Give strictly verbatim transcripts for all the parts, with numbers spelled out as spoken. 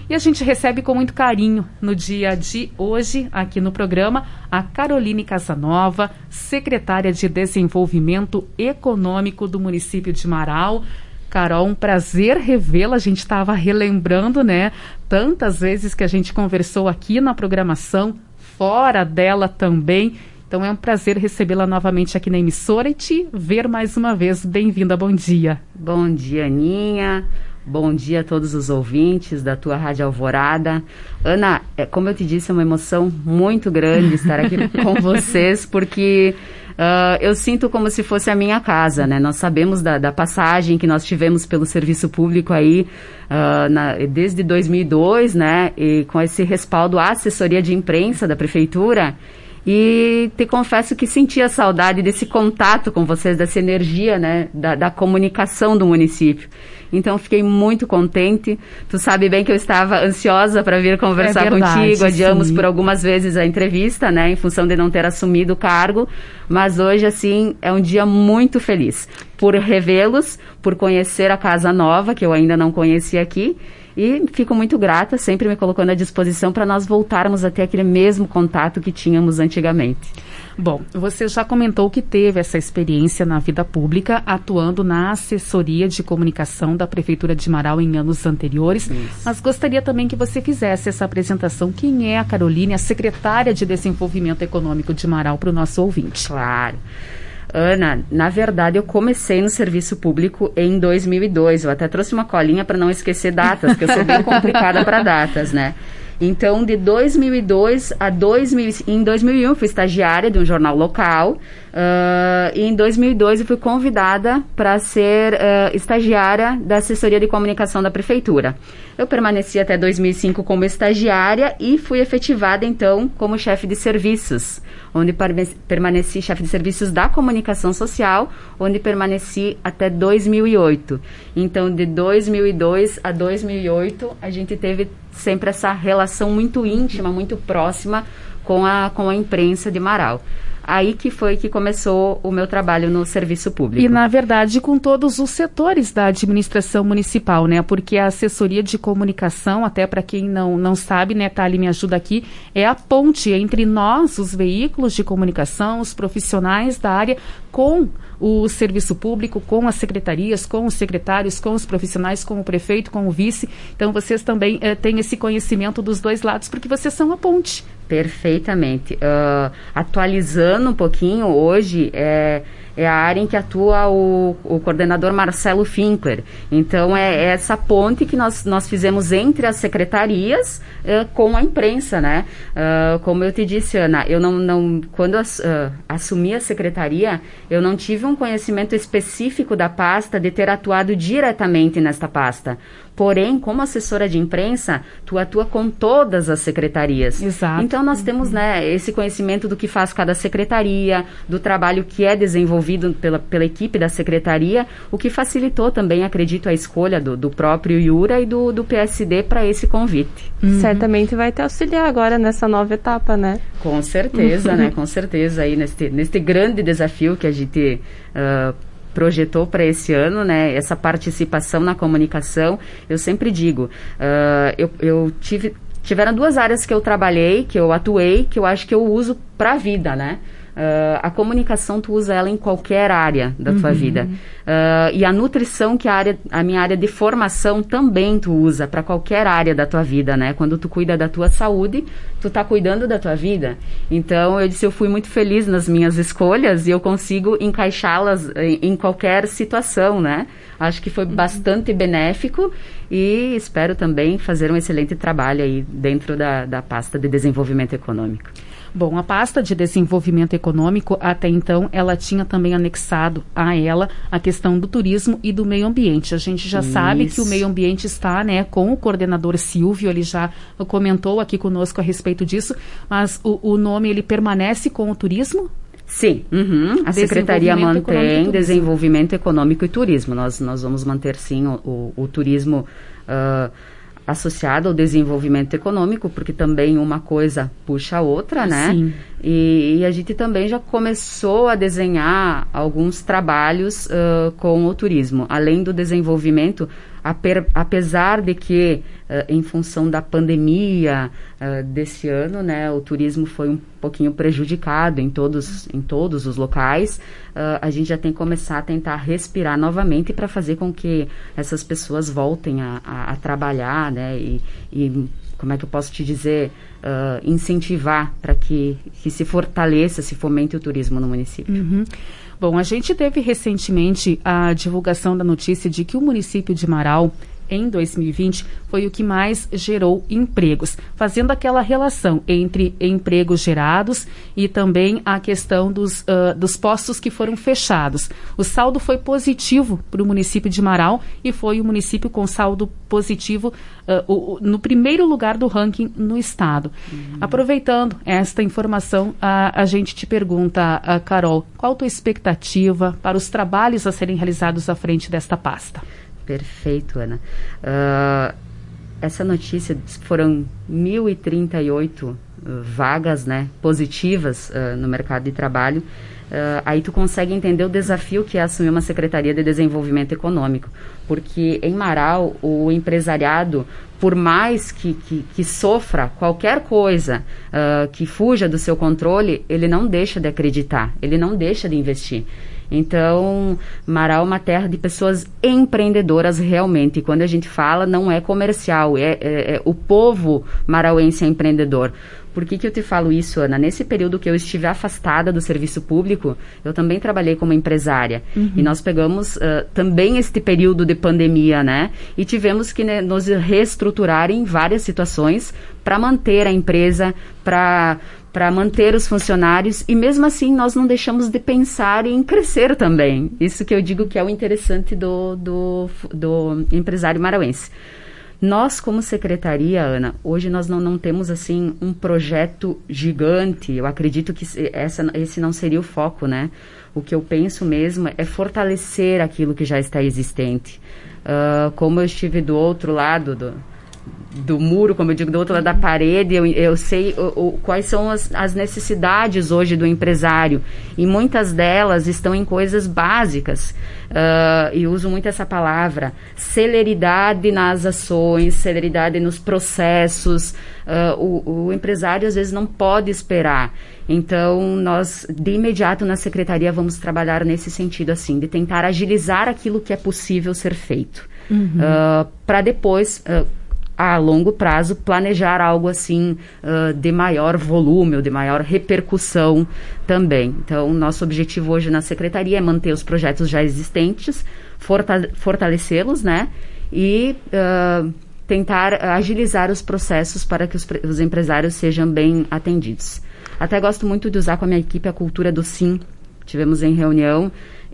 E a gente recebe com muito carinho no dia de hoje, aqui no programa, a Caroline Casanova, secretária de Desenvolvimento Econômico do município de Marau. Carol, um prazer revê-la. A gente estava relembrando, né, tantas vezes que a gente conversou aqui na programação, fora dela também. Então é um prazer recebê-la novamente aqui na emissora e te ver mais uma vez. Bem-vinda, bom dia. Bom dia, Aninha. Bom dia a todos os ouvintes da tua Rádio Alvorada. Ana, é, como eu te disse, é uma emoção muito grande estar aqui com vocês, porque uh, eu sinto como se fosse a minha casa, né? Nós sabemos da, da passagem que nós tivemos pelo serviço público aí, uh, na, desde dois mil e dois, né? E com esse respaldo à assessoria de imprensa da Prefeitura. E te confesso que sentia saudade desse contato com vocês, dessa energia, né, da, da comunicação do município. Então, fiquei muito contente. Tu sabe bem que eu estava ansiosa para vir conversar é verdade, contigo. Adiamos sim. por algumas vezes a entrevista, né, em função de não ter assumido o cargo. Mas hoje, assim, é um dia muito feliz por revê-los, por conhecer a Casa Nova, que eu ainda não conhecia aqui. E fico muito grata, sempre me colocando à disposição para nós voltarmos a ter aquele mesmo contato que tínhamos antigamente. Bom, você já comentou que teve essa experiência na vida pública, atuando na assessoria de comunicação da Prefeitura de Marau em anos anteriores, Isso. mas gostaria também que você fizesse essa apresentação. Quem é a Caroline, a secretária de Desenvolvimento Econômico de Marau, para o nosso ouvinte? Claro. Ana, na verdade eu comecei no serviço público em dois mil e dois, eu até trouxe uma colinha para não esquecer datas, porque eu sou bem complicada para datas, né? Então, de dois mil e dois a dois mil, em dois mil e um fui estagiária de um jornal local, uh, e em dois mil e dois eu fui convidada para ser uh, estagiária da assessoria de comunicação da Prefeitura. Eu permaneci até dois mil e cinco como estagiária e fui efetivada, então, como chefe de serviços, onde permaneci chefe de serviços da comunicação social, onde permaneci até dois mil e oito. Então, de dois mil e dois a dois mil e oito, a gente teve sempre essa relação muito íntima, muito próxima com a, com a imprensa de Marau. Aí que foi que começou o meu trabalho no serviço público. E, na verdade, com todos os setores da administração municipal, né? Porque a assessoria de comunicação, até para quem não, não sabe, né, Thali, me ajuda aqui, é a ponte entre nós, os veículos de comunicação, os profissionais da área, com o serviço público, com as secretarias, com os secretários, com os profissionais, com o prefeito, com o vice. Então, vocês também eh, têm esse conhecimento dos dois lados, porque vocês são a ponte. Perfeitamente. Uh, atualizando um pouquinho, hoje é, é a área em que atua o, o coordenador Marcelo Finkler. Então, é, é essa ponte que nós, nós fizemos entre as secretarias uh, com a imprensa, né? Uh, como eu te disse, Ana, eu não, não, quando eu, uh, assumi a secretaria, eu não tive um conhecimento específico da pasta de ter atuado diretamente nesta pasta. Porém, como assessora de imprensa, tu atua com todas as secretarias. Exato. Então, nós temos, né, esse conhecimento do que faz cada secretaria, do trabalho que é desenvolvido pela, pela equipe da secretaria, o que facilitou também, acredito, a escolha do, do próprio Iura e do, do P S D para esse convite. Uhum. Certamente vai te auxiliar agora nessa nova etapa, né? Com certeza, né? Com certeza, aí neste, neste grande desafio que a gente Uh, projetou para esse ano, né, essa participação na comunicação. Eu sempre digo, uh, eu, eu tive, tiveram duas áreas que eu trabalhei, que eu atuei, que eu acho que eu uso para a vida, né? Uh, a comunicação, tu usa ela em qualquer área da tua uhum. vida. Uh, e a nutrição, que é a, área, a minha área de formação, também tu usa para qualquer área da tua vida, né? Quando tu cuida da tua saúde, tu tá cuidando da tua vida. Então, eu disse, eu fui muito feliz nas minhas escolhas e eu consigo encaixá-las em, em qualquer situação, né? Acho que foi uhum. bastante benéfico e espero também fazer um excelente trabalho aí dentro da, da pasta de desenvolvimento econômico. Bom, a pasta de desenvolvimento econômico, até então, ela tinha também anexado a ela a questão do turismo e do meio ambiente. A gente já Isso. sabe que o meio ambiente está, né, com o coordenador Silvio, ele já comentou aqui conosco a respeito disso, mas o, o nome, ele permanece com o turismo? Sim, uhum. A Secretaria mantém desenvolvimento econômico e turismo. Nós, nós vamos manter, sim, o, o, o turismo uh, associado ao desenvolvimento econômico, porque também uma coisa puxa a outra, né? Sim. E, e a gente também já começou a desenhar alguns trabalhos uh, com o turismo. Além do desenvolvimento, aper, apesar de que, uh, em função da pandemia uh, desse ano, né, o turismo foi um pouquinho prejudicado em todos, em todos os locais, uh, a gente já tem que começar a tentar respirar novamente para fazer com que essas pessoas voltem a, a, a trabalhar, né, e, e como é que eu posso te dizer, uh, incentivar para que, que se fortaleça, se fomente o turismo no município. Uhum. Bom, a gente teve recentemente a divulgação da notícia de que o município de Marau, em dois mil e vinte, foi o que mais gerou empregos, fazendo aquela relação entre empregos gerados e também a questão dos, uh, dos postos que foram fechados. O saldo foi positivo para o município de Marau e foi o município com saldo positivo uh, o, o, no primeiro lugar do ranking no estado. Uhum. Aproveitando esta informação, a, a gente te pergunta, a Carol, qual a tua expectativa para os trabalhos a serem realizados à frente desta pasta? Perfeito, Ana. Uh, essa notícia, foram mil e trinta e oito uh, vagas, né, positivas uh, no mercado de trabalho. Uh, aí tu consegue entender o desafio que é assumir uma Secretaria de Desenvolvimento Econômico. Porque em Marau, o empresariado, por mais que, que, que sofra qualquer coisa uh, que fuja do seu controle, ele não deixa de acreditar, ele não deixa de investir. Então, Marau é uma terra de pessoas empreendedoras realmente. E quando a gente fala, não é comercial, é, é, é o povo marauense é empreendedor. Por que que eu te falo isso, Ana? Nesse período que eu estive afastada do serviço público, eu também trabalhei como empresária. Uhum. E nós pegamos uh, também este período de pandemia, né? E tivemos que, né, nos reestruturar em várias situações para manter a empresa, para... para manter os funcionários, e mesmo assim nós não deixamos de pensar em crescer também. Isso que eu digo que é o interessante do, do, do empresário marauense. Nós, como secretaria, Ana, hoje nós não, não temos assim um projeto gigante. Eu acredito que essa, esse não seria o foco, né? O que eu penso mesmo é fortalecer aquilo que já está existente. Uh, como eu estive do outro lado do... do muro, como eu digo, do outro lado da parede, eu, eu sei o, o, quais são as, as necessidades hoje do empresário, e muitas delas estão em coisas básicas, uh, e uso muito essa palavra, celeridade nas ações, celeridade nos processos. Uh, o, o empresário às vezes não pode esperar. Então nós de imediato na secretaria vamos trabalhar nesse sentido, assim, de tentar agilizar aquilo que é possível ser feito, uhum. uh, para depois uh, a longo prazo, planejar algo assim uh, de maior volume ou de maior repercussão também. Então, nosso objetivo hoje na secretaria é manter os projetos já existentes, forta- fortalecê-los, né? E uh, tentar agilizar os processos para que os, pre- os empresários sejam bem atendidos. Até gosto muito de usar com a minha equipe a cultura do sim. Tivemos em reunião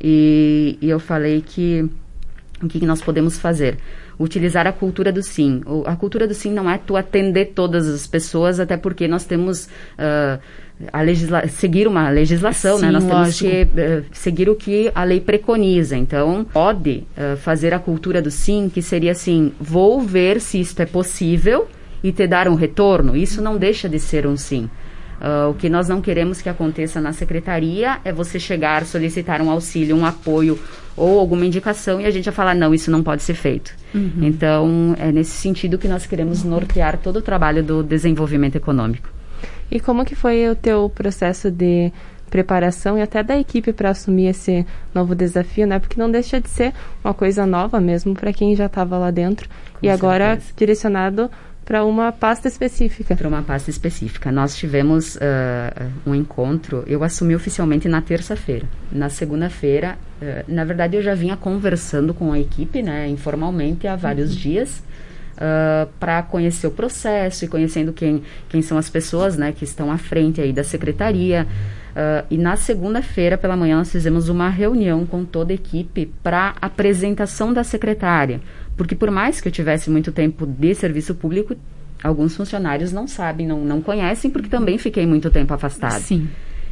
e, e eu falei que o que, que nós podemos fazer? Utilizar a cultura do sim. O, a cultura do sim não é tu atender todas as pessoas, até porque nós temos uh, a legisla- seguir uma legislação, sim, né? Nós lógico. temos que uh, seguir o que a lei preconiza. Então, pode uh, fazer a cultura do sim, que seria assim, vou ver se isto é possível e te dar um retorno. Isso não deixa de ser um sim. Uh, o que nós não queremos que aconteça na secretaria é você chegar, solicitar um auxílio, um apoio ou alguma indicação e a gente vai falar, não, isso não pode ser feito. Uhum. Então, é nesse sentido que nós queremos nortear todo o trabalho do desenvolvimento econômico. E como que foi o teu processo de preparação e até da equipe para assumir esse novo desafio, né? Porque não deixa de ser uma coisa nova mesmo para quem já estava lá dentro. Com e agora certeza. Direcionado para uma pasta específica. Para uma pasta específica. Nós tivemos uh, um encontro, eu assumi oficialmente na terça-feira. Na segunda-feira, uh, na verdade eu já vinha conversando com a equipe, né, informalmente há vários uhum. dias, uh, para conhecer o processo e conhecendo quem, quem são as pessoas, né, que estão à frente aí da secretaria. Uh, e na segunda-feira pela manhã nós fizemos uma reunião com toda a equipe para apresentação da secretária. Porque por mais que eu tivesse muito tempo de serviço público, alguns funcionários não sabem, não, não conhecem, porque também fiquei muito tempo afastada. Sim.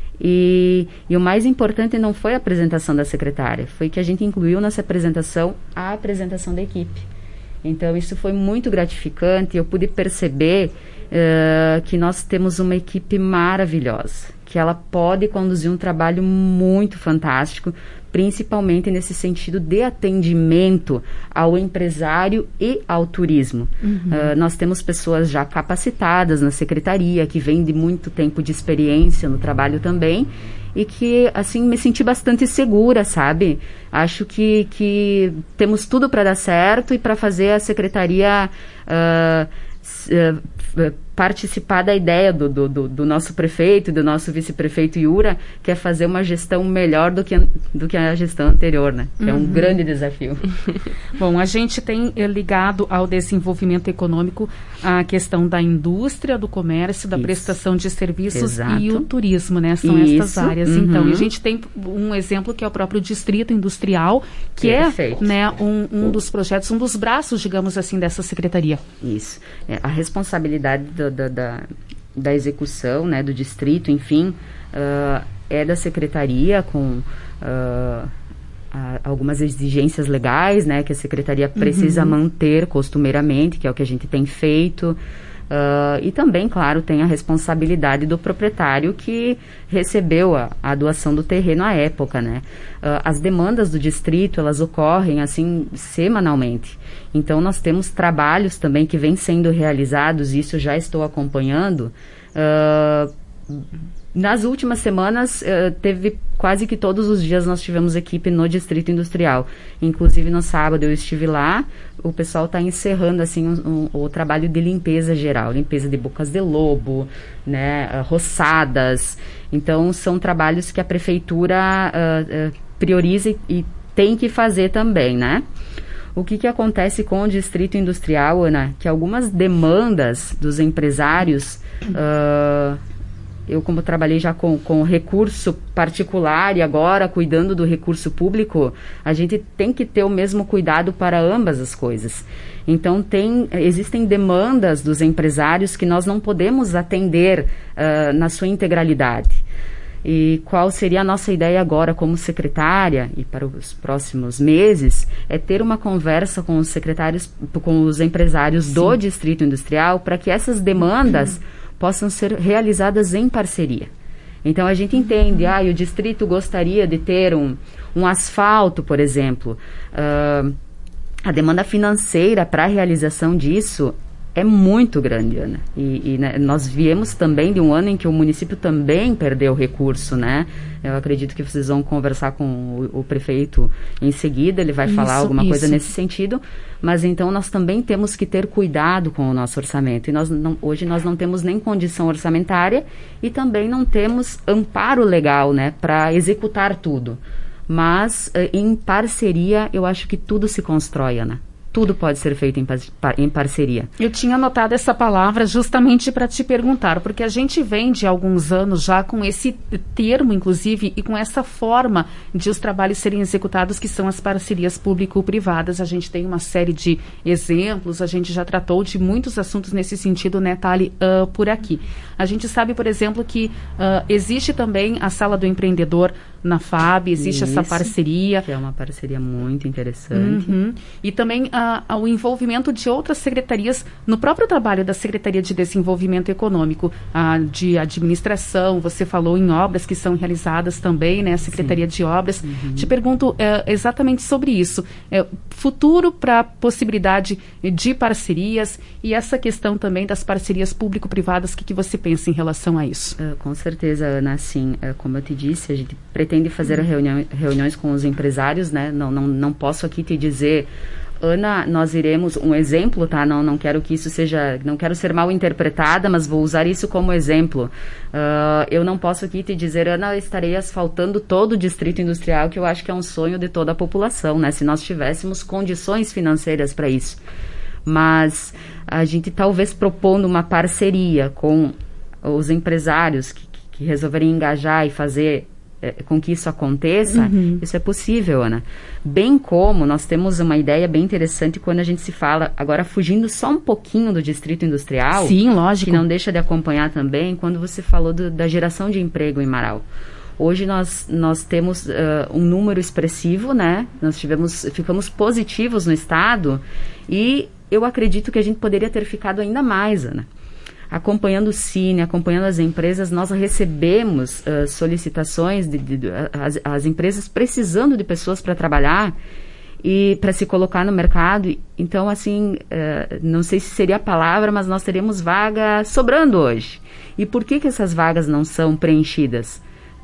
E, e o mais importante não foi a apresentação da secretária, foi que a gente incluiu nessa apresentação a apresentação da equipe. Então isso foi muito gratificante, eu pude perceber uh, que nós temos uma equipe maravilhosa, que ela pode conduzir um trabalho muito fantástico, principalmente nesse sentido de atendimento ao empresário e ao turismo. Uhum. Uh, nós temos pessoas já capacitadas na secretaria, que vêm de muito tempo de experiência no trabalho também, e que, assim, me senti bastante segura, sabe? Acho que, que temos tudo para dar certo e para fazer a secretaria uh, uh, participar da ideia do, do, do, do nosso prefeito, do nosso vice-prefeito Iura, que é fazer uma gestão melhor do que, do que a gestão anterior, né? Que uhum. é um grande desafio. Bom, a gente tem eh, ligado ao desenvolvimento econômico a questão da indústria, do comércio, da Isso. prestação de serviços Exato. E o turismo, né? São Isso. estas áreas. Uhum. Então, e a gente tem um exemplo que é o próprio Distrito Industrial, que Perfeito. É né, um, um dos projetos, um dos braços, digamos assim, dessa secretaria. Isso. É, a responsabilidade do Da, da, da execução, né, do distrito, enfim, uh, é da secretaria com uh, a, algumas exigências legais, né, que a secretaria precisa uhum. manter costumeiramente, que é o que a gente tem feito. Uh, e também, claro, tem a responsabilidade do proprietário que recebeu a, a doação do terreno à época, né? Uh, as demandas do distrito, elas ocorrem, assim, semanalmente. Então, nós temos trabalhos também que vêm sendo realizados, e isso eu já estou acompanhando. Uh, nas últimas semanas, uh, teve quase que todos os dias nós tivemos equipe no Distrito Industrial. Inclusive, no sábado eu estive lá, o pessoal está encerrando, assim, um, um, o trabalho de limpeza geral, limpeza de bocas de lobo, né, uh, roçadas. Então, são trabalhos que a prefeitura uh, uh, prioriza e, e tem que fazer também, né? O que que acontece com o Distrito Industrial, Ana? Que algumas demandas dos empresários... Uh, eu, como trabalhei já com, com recurso particular e agora cuidando do recurso público, a gente tem que ter o mesmo cuidado para ambas as coisas. Então, tem, existem demandas dos empresários que nós não podemos atender uh, na sua integralidade. E qual seria a nossa ideia agora como secretária e para os próximos meses é ter uma conversa com os secretários, com os empresários Sim. do Distrito Industrial para que essas demandas uhum. possam ser realizadas em parceria. Então, a gente entende, ah, o distrito gostaria de ter um, um asfalto, por exemplo. Uh, a demanda financeira para a realização disso é muito grande, Ana. E, e né, nós viemos também de um ano em que o município também perdeu recurso, né? Eu acredito que vocês vão conversar com o, o prefeito em seguida, ele vai isso, falar alguma isso. coisa nesse sentido. Mas então nós também temos que ter cuidado com o nosso orçamento. E nós não, hoje nós não temos nem condição orçamentária e também não temos amparo legal, né, para executar tudo. Mas em parceria eu acho que tudo se constrói, Ana. Tudo pode ser feito em, par em parceria. Eu tinha anotado essa palavra justamente para te perguntar, porque a gente vem de alguns anos já com esse termo, inclusive, e com essa forma de os trabalhos serem executados, que são as parcerias público-privadas. A gente tem uma série de exemplos, a gente já tratou de muitos assuntos nesse sentido, né, Thali, uh, por aqui. A gente sabe, por exemplo, que uh, existe também a Sala do Empreendedor na F A B, existe Isso, essa parceria. Que é uma parceria muito interessante. Uhum. E também uh, o envolvimento de outras secretarias no próprio trabalho da Secretaria de Desenvolvimento Econômico, uh, de administração, você falou em obras que são realizadas também, né, a Secretaria Sim. de Obras. Uhum. Te pergunto uh, exatamente sobre isso. Uh, futuro para a possibilidade de parcerias e essa questão também das parcerias público-privadas, o que, que você pensa em relação a isso? Uh, com certeza, Ana, sim. Uh, como eu te disse, a gente pretende fazer uhum. reunião, reuniões com os empresários, né? Não, não, não posso aqui te dizer, Ana, nós iremos, um exemplo, tá? Não, não quero que isso seja, não quero ser mal interpretada, mas vou usar isso como exemplo. Uh, eu não posso aqui te dizer, Ana, eu estarei asfaltando todo o Distrito Industrial, que eu acho que é um sonho de toda a população, né? Se nós tivéssemos condições financeiras para isso. Mas a gente talvez propondo uma parceria com os empresários que, que resolverem engajar e fazer é, com que isso aconteça, uhum. isso é possível, Ana. Bem como nós temos uma ideia bem interessante quando a gente se fala, agora fugindo só um pouquinho do Distrito Industrial. Sim, lógico. Que não deixa de acompanhar também, quando você falou do, da geração de emprego em Marau. Hoje nós, nós temos uh, um número expressivo, né? Nós tivemos, ficamos positivos no estado e eu acredito que a gente poderia ter ficado ainda mais, Ana. acompanhando o Cine, acompanhando as empresas, nós recebemos uh, solicitações de, de, de as, as empresas precisando de pessoas para trabalhar e para se colocar no mercado. Então, assim, uh, não sei se seria a palavra, mas nós teríamos vaga sobrando hoje. E por que que essas vagas não são preenchidas?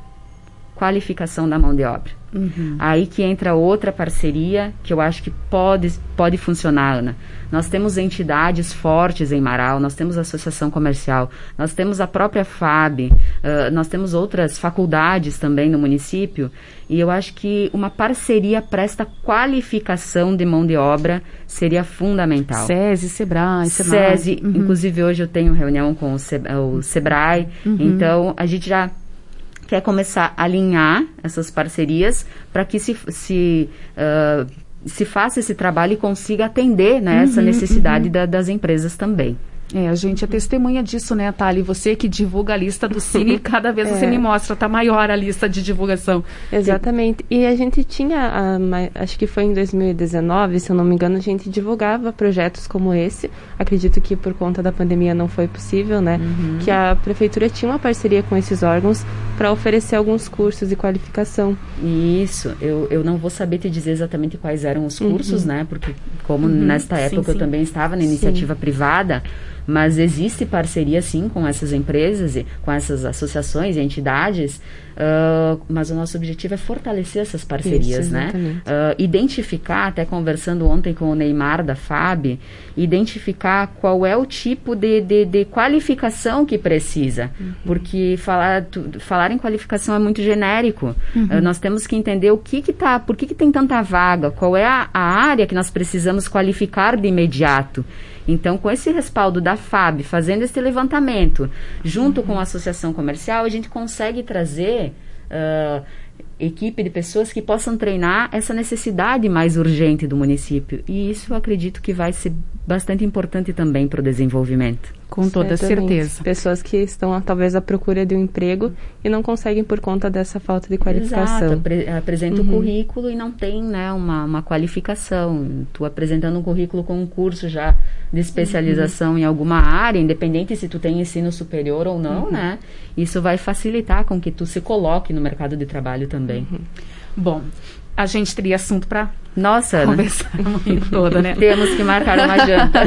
Qualificação da mão de obra. Uhum. Aí que entra outra parceria que eu acho que pode, pode funcionar, Ana. Nós temos entidades fortes em Marau, nós temos a Associação Comercial, nós temos a própria F A B, uh, nós temos outras faculdades também no município, e eu acho que uma parceria para esta qualificação de mão de obra seria fundamental. SESI, SEBRAE, SEBRAE. SESI, uhum. Inclusive hoje eu tenho reunião com o, Se, o SEBRAE, uhum. Então a gente já quer começar a alinhar essas parcerias para que se, se, uh, se faça esse trabalho e consiga atender, né, uhum, essa necessidade uhum. da, das empresas também. É, a gente é testemunha disso, né, Thali? Você que divulga a lista do Cine, cada vez é. Você me mostra, tá maior a lista de divulgação. Exatamente. E a gente tinha, a, acho que foi em dois mil e dezenove, se eu não me engano, a gente divulgava projetos como esse. Acredito que por conta da pandemia não foi possível, né? Uhum. Que a prefeitura tinha uma parceria com esses órgãos para oferecer alguns cursos de qualificação. Isso. Eu, eu não vou saber te dizer exatamente quais eram os cursos, uhum. né? Porque como uhum. nesta época sim, eu sim. também estava na iniciativa sim. privada, mas existe parceria, sim, com essas empresas, e com essas associações e entidades, uh, mas o nosso objetivo é fortalecer essas parcerias, isso, né? Uh, identificar, até conversando ontem com o Neymar da F A B, identificar qual é o tipo de, de, de qualificação que precisa, uhum. porque falar, tu, falar em qualificação é muito genérico. Uhum. Uh, nós temos que entender o que que tá, por que que tem tanta vaga, qual é a, a área que nós precisamos qualificar de imediato. Então, com esse respaldo da F A B, fazendo esse levantamento, junto uhum. com a Associação Comercial, a gente consegue trazer uh, equipe de pessoas que possam treinar essa necessidade mais urgente do município. E isso eu acredito que vai ser bastante importante também para o desenvolvimento. Com toda Certamente. certeza. Pessoas que estão, talvez, à procura de um emprego e não conseguem por conta dessa falta de qualificação. Exato. Apre- apresenta uhum. o currículo e não tem, né, uma, uma qualificação. Tu apresentando um currículo com um curso já de especialização uhum. em alguma área, independente se tu tem ensino superior ou não, uhum. né? Isso vai facilitar com que tu se coloque no mercado de trabalho também. Uhum. Bom, a gente teria assunto para Nossa, conversar a manhã toda, né? Temos que marcar uma janta.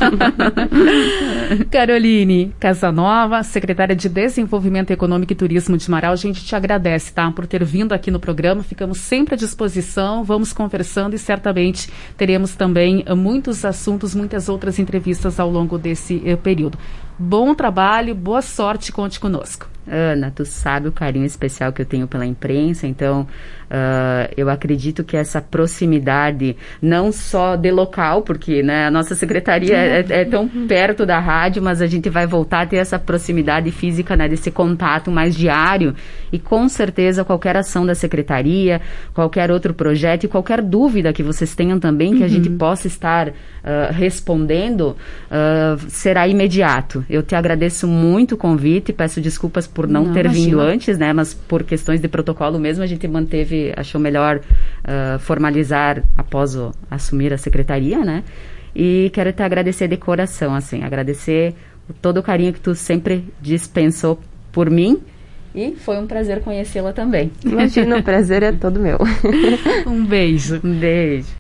Caroline Casanova, secretária de Desenvolvimento Econômico e Turismo de Marau, a gente te agradece, tá? Por ter vindo aqui no programa, ficamos sempre à disposição, vamos conversando e certamente teremos também uh, muitos assuntos, muitas outras entrevistas ao longo desse uh, período. Bom trabalho, boa sorte, conte conosco. Ana, tu sabe o carinho especial que eu tenho pela imprensa, então uh, eu acredito que essa proximidade, não só de local, porque, né, a nossa secretaria é, é tão perto da rádio, mas a gente vai voltar a ter essa proximidade física, né, desse contato mais diário, e com certeza qualquer ação da secretaria, qualquer outro projeto e qualquer dúvida que vocês tenham também, que uhum. a gente possa estar uh, respondendo, uh, será imediato. Eu te agradeço muito o convite, peço desculpas por não, não ter imagina. vindo antes, né, mas por questões de protocolo mesmo, a gente manteve, achou melhor uh, formalizar após o, assumir a secretaria, né, e quero te agradecer de coração, assim, agradecer todo o carinho que tu sempre dispensou por mim, e foi um prazer conhecê-la também. Imagina, o prazer é todo meu. Um beijo. Um beijo.